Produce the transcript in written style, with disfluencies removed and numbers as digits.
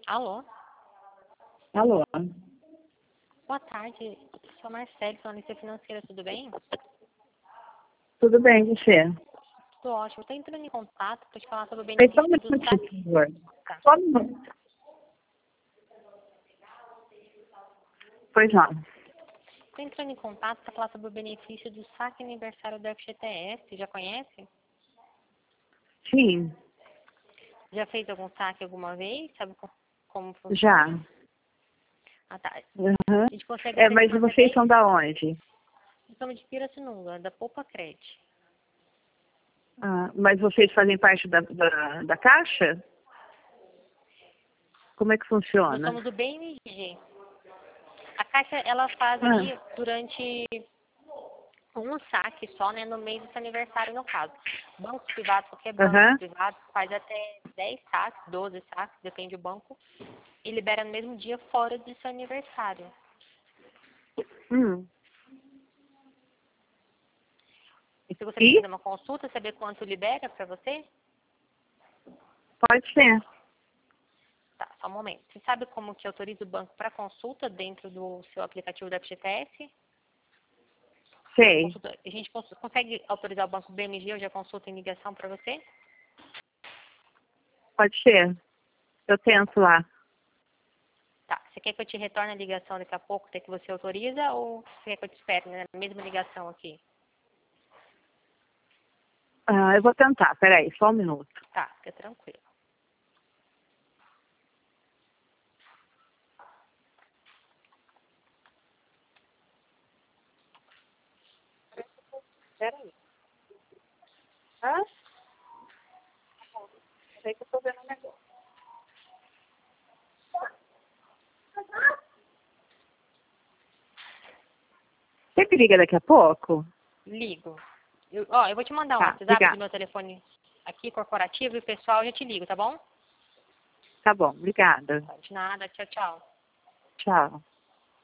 Alô? Alô? Boa tarde. Sou Marcelo, sou analista financeira, tudo bem? Tudo bem, você? Tudo ótimo. Estou entrando em contato para te falar sobre o Só um benefício do minutinho, SAC. por favor. Tá. Só um minuto. Pois não. Estou entrando em contato para falar sobre o benefício do saque aniversário do FGTS. Já conhece? Sim, Já fez algum saque alguma vez? Sabe como funciona? já. Ah, tá. Uhum. A gente consegue oferecer Mas uma vocês CPI? são da onde? Estamos de Pirassununga, da Poupa Cred. Mas vocês fazem parte da Caixa? Como é que Nós funciona? somos do BMG. A Caixa, ela faz Ah, ali durante um saque só, né, no mês do seu aniversário, no caso. Bancos privados, qualquer banco Aham. privado faz até 10 saques, 12 saques, depende do banco, e libera no mesmo dia fora do seu aniversário. Hum. E se você quer E? fazer uma consulta, saber quanto libera para você? Pode ser. Tá, só um momento. Você sabe como que autoriza o banco para consulta dentro do seu aplicativo da FGTS? Sei. A gente consegue autorizar o banco BMG ou já consulta em ligação para você? Pode ser. Eu tento lá. Tá. Você quer que eu te retorne a ligação daqui a pouco, até que você autoriza, ou você quer que eu te espere na mesma ligação aqui? Eu vou tentar. Peraí, só um minuto. Tá, fica tranquilo. Peraí. Hã? Sei que eu tô vendo um negócio. Você me liga daqui a pouco? Ligo. Eu vou te mandar um Tá, WhatsApp do obrigada. meu telefone aqui, corporativo, e o pessoal já te ligo, tá bom? Tá bom, obrigada. De nada, tchau, tchau. Tchau.